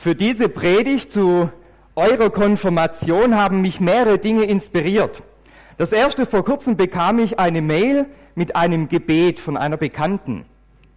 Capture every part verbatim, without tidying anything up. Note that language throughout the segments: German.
Für diese Predigt zu eurer Konfirmation haben mich mehrere Dinge inspiriert. Das erste, vor kurzem bekam ich eine Mail mit einem Gebet von einer Bekannten.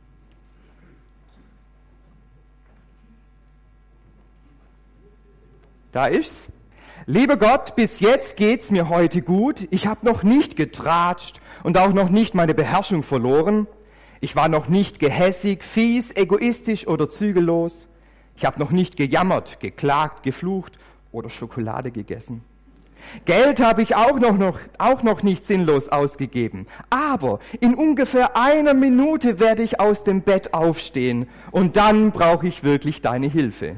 Da ist's. Lieber Gott, bis jetzt geht's mir heute gut. Ich habe noch nicht getratscht und auch noch nicht meine Beherrschung verloren. Ich war noch nicht gehässig, fies, egoistisch oder zügellos. Ich habe noch nicht gejammert, geklagt, geflucht oder Schokolade gegessen. Geld habe ich auch noch, noch, auch noch nicht sinnlos ausgegeben. Aber in ungefähr einer Minute werde ich aus dem Bett aufstehen und dann brauche ich wirklich deine Hilfe.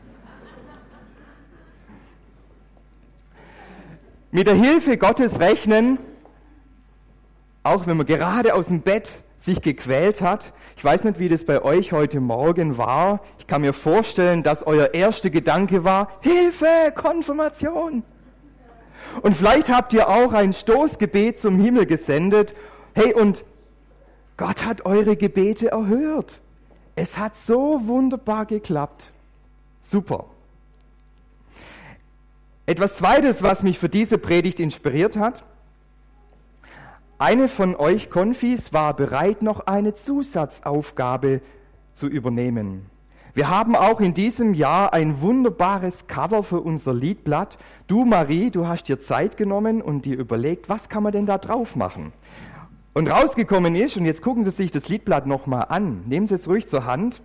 Mit der Hilfe Gottes rechnen, auch wenn man gerade aus dem Bett sich gequält hat. Ich weiß nicht, wie das bei euch heute Morgen war. Ich kann mir vorstellen, dass euer erster Gedanke war, Hilfe, Konfirmation. Und vielleicht habt ihr auch ein Stoßgebet zum Himmel gesendet. Hey, und Gott hat eure Gebete erhört. Es hat so wunderbar geklappt. Super. Etwas Zweites, was mich für diese Predigt inspiriert hat. Eine von euch Konfis war bereit, noch eine Zusatzaufgabe zu übernehmen. Wir haben auch in diesem Jahr ein wunderbares Cover für unser Liedblatt. Du, Marie, du hast dir Zeit genommen und dir überlegt, was kann man denn da drauf machen? Und rausgekommen ist, und jetzt gucken Sie sich das Liedblatt nochmal an, nehmen Sie es ruhig zur Hand.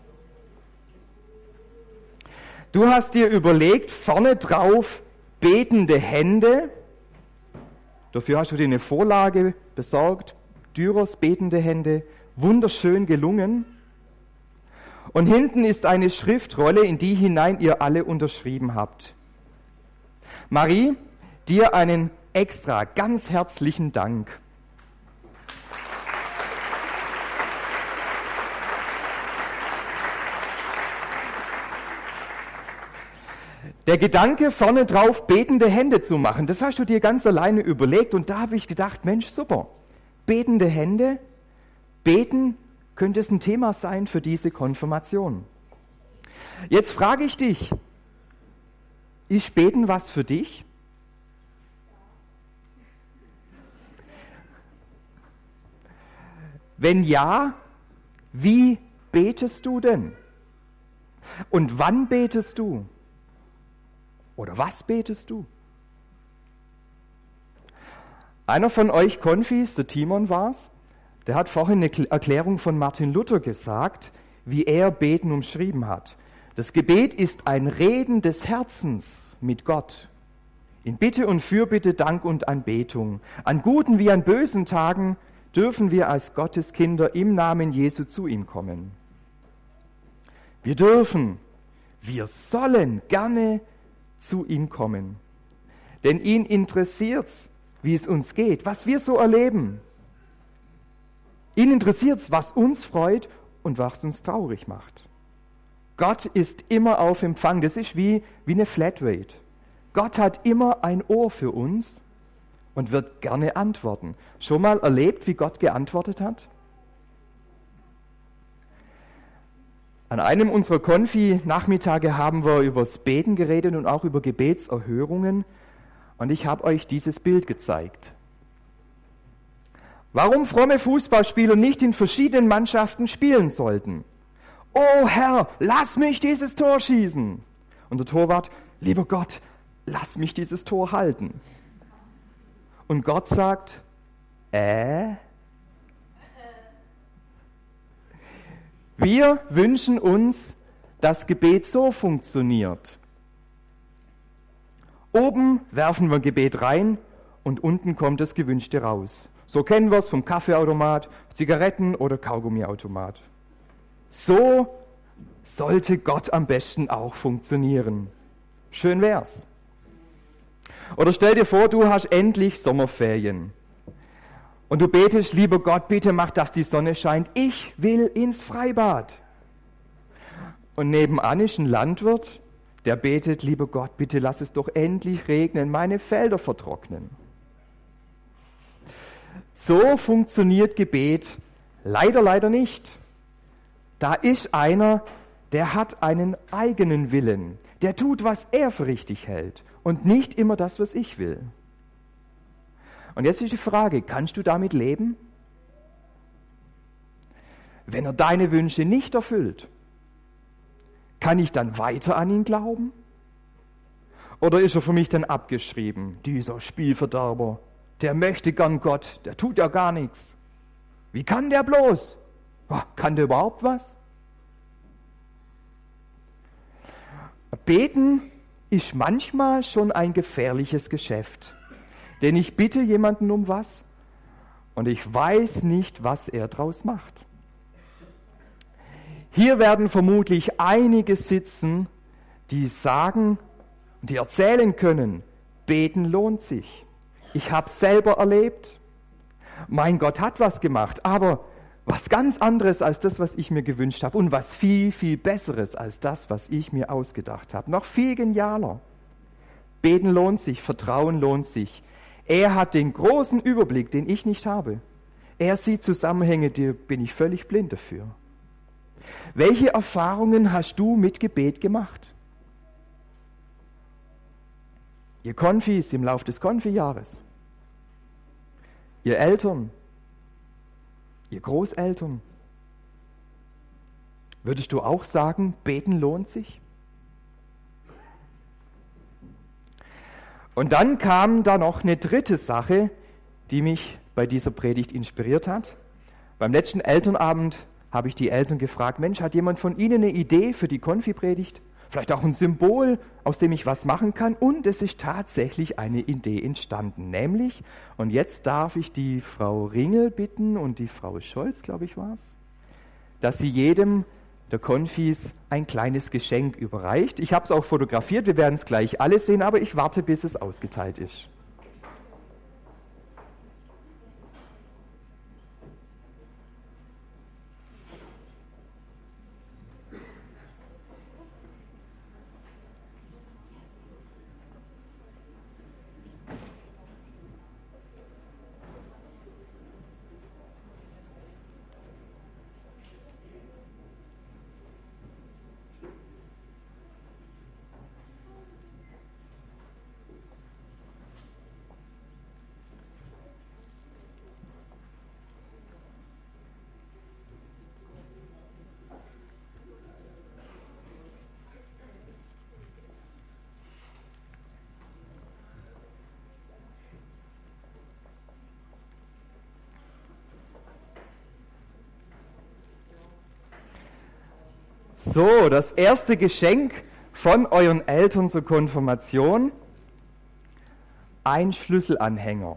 Du hast dir überlegt, vorne drauf betende Hände. Dafür hast du dir eine Vorlage besorgt. Dürers betende Hände, wunderschön gelungen. Und hinten ist eine Schriftrolle, in die hinein ihr alle unterschrieben habt. Marie, dir einen extra ganz herzlichen Dank. Der Gedanke, vorne drauf betende Hände zu machen, das hast du dir ganz alleine überlegt und da habe ich gedacht, Mensch, super, betende Hände, beten könnte es ein Thema sein für diese Konfirmation. Jetzt frage ich dich, ist Beten was für dich? Wenn ja, wie betest du denn? Und wann betest du? Oder was betest du? Einer von euch Konfis, der Timon war's, der hat vorhin eine Erklärung von Martin Luther gesagt, wie er Beten umschrieben hat. Das Gebet ist ein Reden des Herzens mit Gott. In Bitte und Fürbitte, Dank und Anbetung. An guten wie an bösen Tagen dürfen wir als Gottes Kinder im Namen Jesu zu ihm kommen. Wir dürfen, wir sollen gerne zu ihm kommen. Denn ihn interessiert's, wie es uns geht, was wir so erleben. Ihn interessiert's, was uns freut und was uns traurig macht. Gott ist immer auf Empfang. Das ist wie, wie eine Flatrate. Gott hat immer ein Ohr für uns und wird gerne antworten. Schon mal erlebt, wie Gott geantwortet hat? An einem unserer Konfi-Nachmittage haben wir über das Beten geredet und auch über Gebetserhörungen. Und ich habe euch dieses Bild gezeigt. Warum fromme Fußballspieler nicht in verschiedenen Mannschaften spielen sollten. Oh Herr, lass mich dieses Tor schießen. Und der Torwart, lieber Gott, lass mich dieses Tor halten. Und Gott sagt, äh? Wir wünschen uns, dass Gebet so funktioniert. Oben werfen wir Gebet rein und unten kommt das Gewünschte raus. So kennen wir es vom Kaffeeautomat, Zigaretten- oder Kaugummiautomat. So sollte Gott am besten auch funktionieren. Schön wär's. Oder stell dir vor, du hast endlich Sommerferien. Und du betest, lieber Gott, bitte mach, dass die Sonne scheint. Ich will ins Freibad. Und nebenan ist ein Landwirt, der betet, lieber Gott, bitte lass es doch endlich regnen, meine Felder vertrocknen. So funktioniert Gebet leider, leider nicht. Da ist einer, der hat einen eigenen Willen. Der tut, was er für richtig hält und nicht immer das, was ich will. Und jetzt ist die Frage, kannst du damit leben? Wenn er deine Wünsche nicht erfüllt, kann ich dann weiter an ihn glauben? Oder ist er für mich dann abgeschrieben? Dieser Spielverderber, der möchte gern Gott, der tut ja gar nichts. Wie kann der bloß? Oh, kann der überhaupt was? Beten ist manchmal schon ein gefährliches Geschäft. Denn ich bitte jemanden um was und ich weiß nicht, was er draus macht. Hier werden vermutlich einige sitzen, die sagen, die erzählen können, beten lohnt sich. Ich habe es selber erlebt. Mein Gott hat was gemacht, aber was ganz anderes als das, was ich mir gewünscht habe und was viel, viel Besseres als das, was ich mir ausgedacht habe. Noch viel genialer. Beten lohnt sich, Vertrauen lohnt sich. Er hat den großen Überblick, den ich nicht habe. Er sieht Zusammenhänge, da bin ich völlig blind dafür. Welche Erfahrungen hast du mit Gebet gemacht? Ihr Konfis im Lauf des Konfijahres, ihr Eltern, ihr Großeltern. Würdest du auch sagen, beten lohnt sich? Und dann kam da noch eine dritte Sache, die mich bei dieser Predigt inspiriert hat. Beim letzten Elternabend habe ich die Eltern gefragt, Mensch, hat jemand von Ihnen eine Idee für die Konfi-Predigt? Vielleicht auch ein Symbol, aus dem ich was machen kann? Und es ist tatsächlich eine Idee entstanden, nämlich, und jetzt darf ich die Frau Ringel bitten und die Frau Scholz, glaube ich, war es, dass sie jedem der Konfis ein kleines Geschenk überreicht. Ich habe es auch fotografiert, wir werden es gleich alle sehen, aber ich warte, bis es ausgeteilt ist. So, das erste Geschenk von euren Eltern zur Konfirmation, ein Schlüsselanhänger.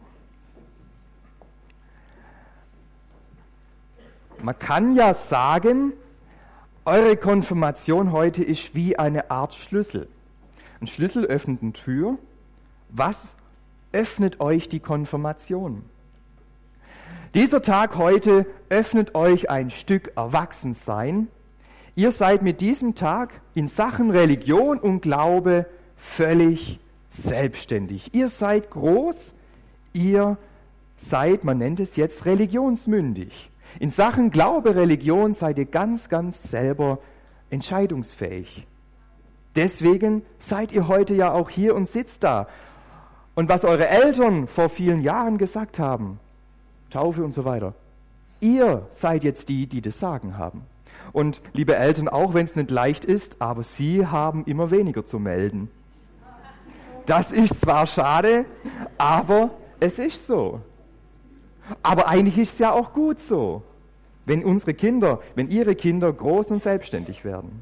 Man kann ja sagen, eure Konfirmation heute ist wie eine Art Schlüssel. Ein Schlüssel öffnet eine Tür. Was öffnet euch die Konfirmation? Dieser Tag heute öffnet euch ein Stück Erwachsensein. Ihr seid mit diesem Tag in Sachen Religion und Glaube völlig selbstständig. Ihr seid groß, ihr seid, man nennt es jetzt, religionsmündig. In Sachen Glaube, Religion seid ihr ganz, ganz selber entscheidungsfähig. Deswegen seid ihr heute ja auch hier und sitzt da. Und was eure Eltern vor vielen Jahren gesagt haben, Taufe und so weiter, ihr seid jetzt die, die das Sagen haben. Und liebe Eltern, auch wenn es nicht leicht ist, aber sie haben immer weniger zu melden. Das ist zwar schade, aber es ist so. Aber eigentlich ist es ja auch gut so, wenn unsere Kinder, wenn ihre Kinder groß und selbstständig werden.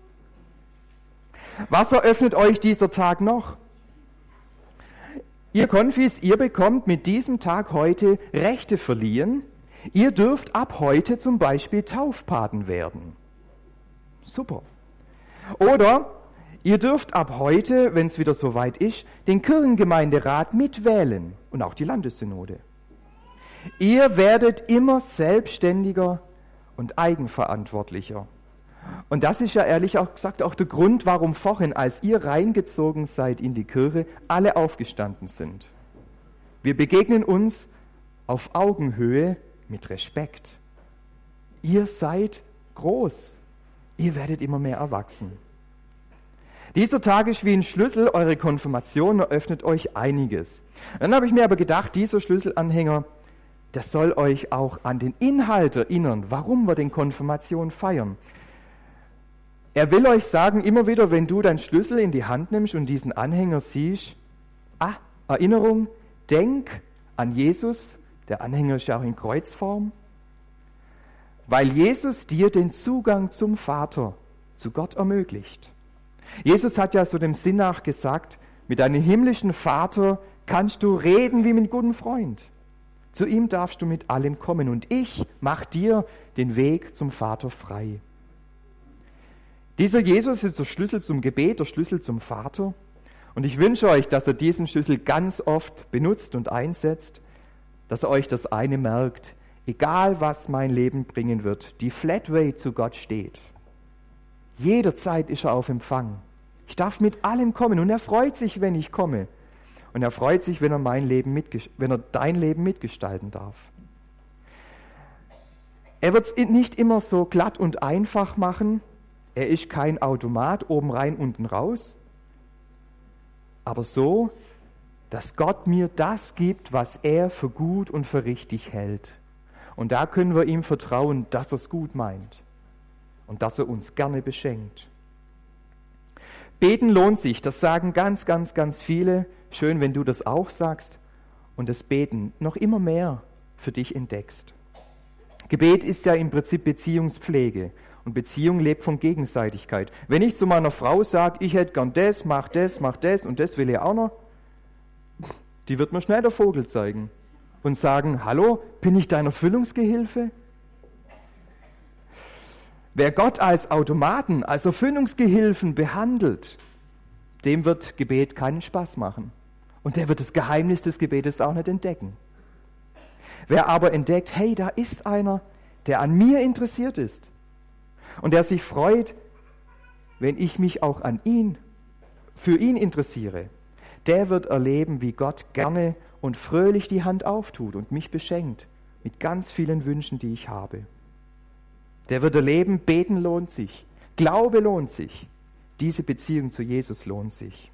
Was eröffnet euch dieser Tag noch? Ihr Konfis, ihr bekommt mit diesem Tag heute Rechte verliehen. Ihr dürft ab heute zum Beispiel Taufpaten werden. Super. Oder ihr dürft ab heute, wenn es wieder soweit ist, den Kirchengemeinderat mitwählen und auch die Landessynode. Ihr werdet immer selbstständiger und eigenverantwortlicher. Und das ist ja ehrlich auch gesagt auch der Grund, warum vorhin, als ihr reingezogen seid in die Kirche, alle aufgestanden sind. Wir begegnen uns auf Augenhöhe mit Respekt. Ihr seid groß. Ihr werdet immer mehr erwachsen. Dieser Tag ist wie ein Schlüssel, eure Konfirmation eröffnet euch einiges. Dann habe ich mir aber gedacht, dieser Schlüsselanhänger, das soll euch auch an den Inhalt erinnern, warum wir den Konfirmation feiern. Er will euch sagen, immer wieder, wenn du deinen Schlüssel in die Hand nimmst und diesen Anhänger siehst, ah, Erinnerung, denk an Jesus, der Anhänger ist ja auch in Kreuzform, weil Jesus dir den Zugang zum Vater, zu Gott ermöglicht. Jesus hat ja so dem Sinn nach gesagt, mit deinem himmlischen Vater kannst du reden wie mit einem guten Freund. Zu ihm darfst du mit allem kommen und ich mach dir den Weg zum Vater frei. Dieser Jesus ist der Schlüssel zum Gebet, der Schlüssel zum Vater. Und ich wünsche euch, dass ihr diesen Schlüssel ganz oft benutzt und einsetzt, dass ihr euch das eine merkt, egal was mein Leben bringen wird, die Flatrate zu Gott steht. Jederzeit ist er auf Empfang. Ich darf mit allem kommen und er freut sich, wenn ich komme. Und er freut sich, wenn er mein Leben mitges- wenn er dein Leben mitgestalten darf. Er wird es nicht immer so glatt und einfach machen. Er ist kein Automat, oben rein, unten raus. Aber so, dass Gott mir das gibt, was er für gut und für richtig hält. Und da können wir ihm vertrauen, dass er es gut meint und dass er uns gerne beschenkt. Beten lohnt sich, das sagen ganz, ganz, ganz viele. Schön, wenn du das auch sagst und das Beten noch immer mehr für dich entdeckst. Gebet ist ja im Prinzip Beziehungspflege und Beziehung lebt von Gegenseitigkeit. Wenn ich zu meiner Frau sage, ich hätte gern das, mach das, mach das und das will ich auch noch, die wird mir schnell der Vogel zeigen und sagen, hallo, bin ich dein Erfüllungsgehilfe? Wer Gott als Automaten, als Erfüllungsgehilfen behandelt, dem wird Gebet keinen Spaß machen. Und der wird das Geheimnis des Gebetes auch nicht entdecken. Wer aber entdeckt, hey, da ist einer, der an mir interessiert ist und der sich freut, wenn ich mich auch an ihn, für ihn interessiere, der wird erleben, wie Gott gerne und fröhlich die Hand auftut und mich beschenkt mit ganz vielen Wünschen, die ich habe. Der wird erleben, beten lohnt sich, Glaube lohnt sich, diese Beziehung zu Jesus lohnt sich.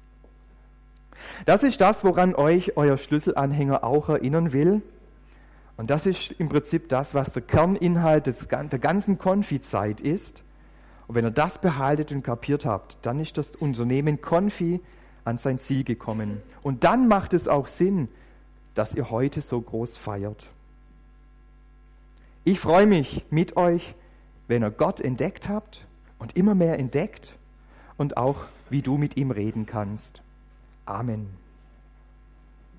Das ist das, woran euch euer Schlüsselanhänger auch erinnern will. Und das ist im Prinzip das, was der Kerninhalt des, der ganzen Konfi-Zeit ist. Und wenn ihr das behaltet und kapiert habt, dann ist das Unternehmen Konfi an sein Ziel gekommen. Und dann macht es auch Sinn, dass ihr heute so groß feiert. Ich freue mich mit euch, wenn ihr Gott entdeckt habt und immer mehr entdeckt und auch, wie du mit ihm reden kannst. Amen.